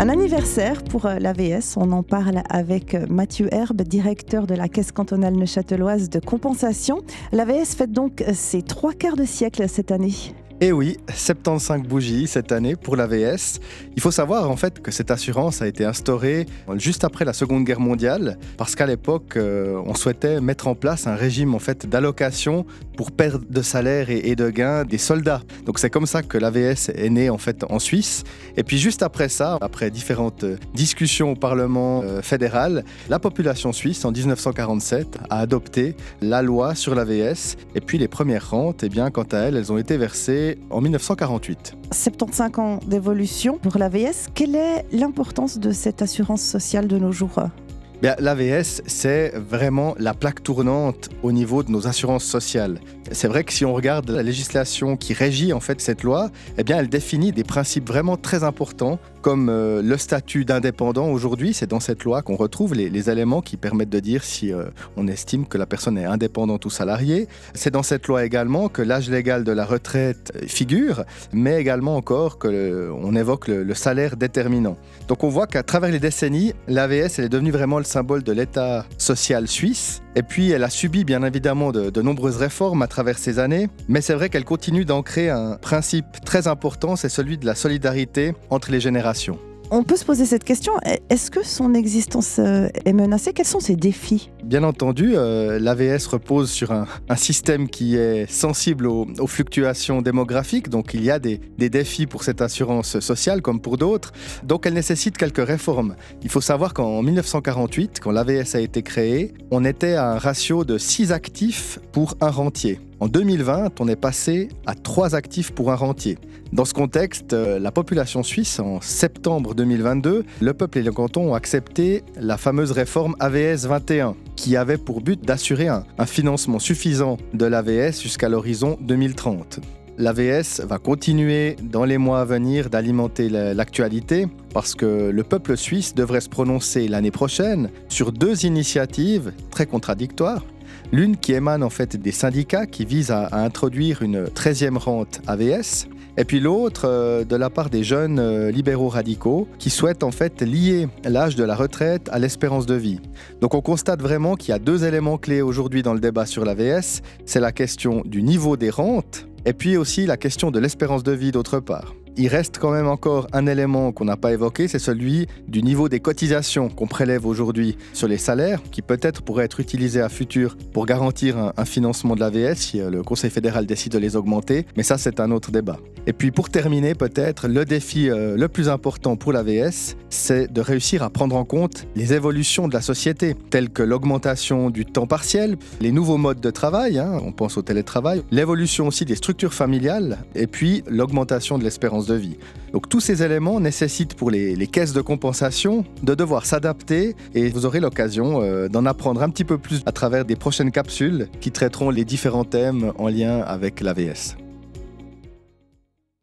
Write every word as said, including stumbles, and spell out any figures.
Un anniversaire pour l'A V S, on en parle avec Mathieu Herbe, directeur de la Caisse cantonale neuchâteloise de compensation. L'A V S fête donc ses trois quarts de siècle cette année. Et oui, soixante-quinze bougies cette année pour l'A V S. Il faut savoir en fait que cette assurance a été instaurée juste après la Seconde Guerre mondiale parce qu'à l'époque, euh, on souhaitait mettre en place un régime en fait d'allocation pour perte de salaire et, et de gains des soldats. Donc c'est comme ça que l'A V S est née en fait en Suisse. Et puis juste après ça, après différentes discussions au Parlement euh, fédéral, la population suisse en dix-neuf cent quarante-sept a adopté la loi sur l'A V S. Et puis les premières rentes, eh bien, quant à elles, elles ont été versées en dix-neuf cent quarante-huit. soixante-quinze ans d'évolution pour l'A V S. Quelle est l'importance de cette assurance sociale de nos jours ? Bien, l'A V S, c'est vraiment la plaque tournante au niveau de nos assurances sociales. C'est vrai que si on regarde la législation qui régit en fait cette loi, eh bien, elle définit des principes vraiment très importants comme euh, le statut d'indépendant aujourd'hui. C'est dans cette loi qu'on retrouve les, les éléments qui permettent de dire si euh, on estime que la personne est indépendante ou salariée. C'est dans cette loi également que l'âge légal de la retraite figure, mais également encore qu'on évoque le, le salaire déterminant. Donc on voit qu'à travers les décennies, l'A V S elle est devenue vraiment le symbole de l'État social suisse. Et puis elle a subi bien évidemment de, de nombreuses réformes à travers ces années, mais c'est vrai qu'elle continue d'ancrer un principe très important, c'est celui de la solidarité entre les générations. On peut se poser cette question, est-ce que son existence est menacée ? Quels sont ses défis ? Bien entendu, euh, l'A V S repose sur un, un système qui est sensible aux, aux fluctuations démographiques, donc il y a des, des défis pour cette assurance sociale comme pour d'autres, donc elle nécessite quelques réformes. Il faut savoir qu'en dix-neuf cent quarante-huit, quand l'A V S a été créée, on était à un ratio de six actifs pour un rentier. En deux mille vingt, on est passé à trois actifs pour un rentier. Dans ce contexte, la population suisse, en septembre deux mille vingt-deux, le peuple et le canton ont accepté la fameuse réforme A V S vingt et un, qui avait pour but d'assurer un, un financement suffisant de l'A V S jusqu'à l'horizon deux mille trente. L'A V S va continuer dans les mois à venir d'alimenter l'actualité parce que le peuple suisse devrait se prononcer l'année prochaine sur deux initiatives très contradictoires. L'une qui émane en fait des syndicats qui visent à, à introduire une treizième rente A V S, et puis l'autre euh, de la part des jeunes euh, libéraux radicaux qui souhaitent en fait lier l'âge de la retraite à l'espérance de vie. Donc on constate vraiment qu'il y a deux éléments clés aujourd'hui dans le débat sur l'A V S, c'est la question du niveau des rentes et puis aussi la question de l'espérance de vie d'autre part. Il reste quand même encore un élément qu'on n'a pas évoqué, c'est celui du niveau des cotisations qu'on prélève aujourd'hui sur les salaires, qui peut-être pourrait être utilisé à futur pour garantir un, un financement de l'A V S si le Conseil fédéral décide de les augmenter, mais ça c'est un autre débat. Et puis pour terminer, peut-être le défi euh, le plus important pour l'A V S, c'est de réussir à prendre en compte les évolutions de la société, telles que l'augmentation du temps partiel, les nouveaux modes de travail, hein, on pense au télétravail, l'évolution aussi des structures familiales, et puis l'augmentation de l'espérance de vie. Donc tous ces éléments nécessitent pour les, les caisses de compensation de devoir s'adapter et vous aurez l'occasion euh, d'en apprendre un petit peu plus à travers des prochaines capsules qui traiteront les différents thèmes en lien avec l'A V S.